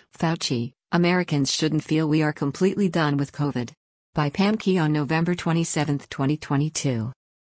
Fauci, Americans shouldn't feel we are completely done with COVID. By Pam Key on November 27, 2022.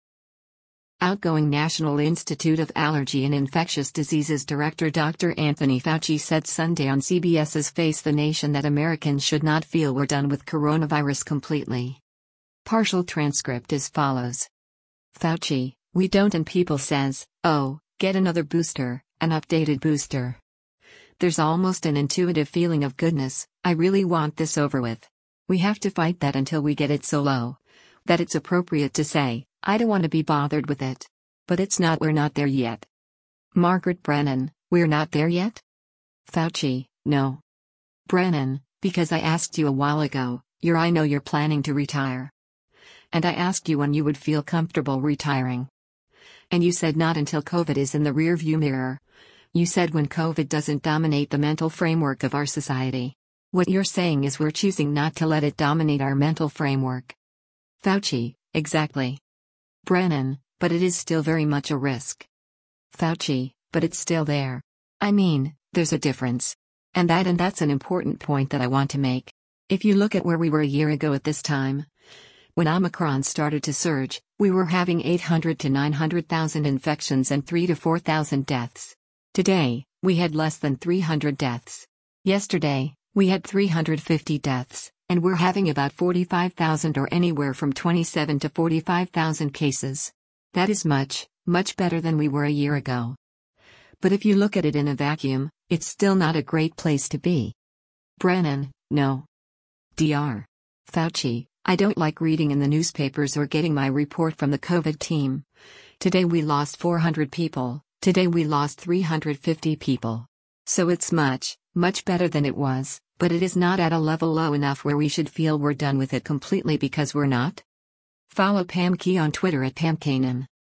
Outgoing National Institute of Allergy and Infectious Diseases Director Dr. Anthony Fauci said Sunday on CBS's Face the Nation that Americans should not feel we're done with coronavirus completely. Partial transcript as follows. Fauci, we don't, and people says, oh, get another booster, an updated booster. There's almost an intuitive feeling of goodness, I really want this over with. We have to fight that until we get it so low that it's appropriate to say, I don't want to be bothered with it. But it's not, we're not there yet. Margaret Brennan, we're not there yet? Fauci, no. Brennan, because I asked you a while ago, I know you're planning to retire. And I asked you when you would feel comfortable retiring. And you said not until COVID is in the rearview mirror. You said when COVID doesn't dominate the mental framework of our society. What you're saying is we're choosing not to let it dominate our mental framework. Fauci, exactly. Brennan, but it is still very much a risk. Fauci, but it's still there. I mean, there's a difference. And that's an important point that I want to make. If you look at where we were a year ago at this time, when Omicron started to surge, we were having 800 to 900,000 infections and 3 to 4,000 deaths. Today, we had less than 300 deaths. Yesterday, we had 350 deaths, and we're having about 45,000 or anywhere from 27 to 45,000 cases. That is much, much better than we were a year ago. But if you look at it in a vacuum, it's still not a great place to be. Brennan, no. Dr. Fauci, I don't like reading in the newspapers or getting my report from the COVID team. Today we lost 400 people. Today we lost 350 people. So it's much, much better than it was, but it is not at a level low enough where we should feel we're done with it completely, because we're not. Follow Pam Key on Twitter at PamKanan.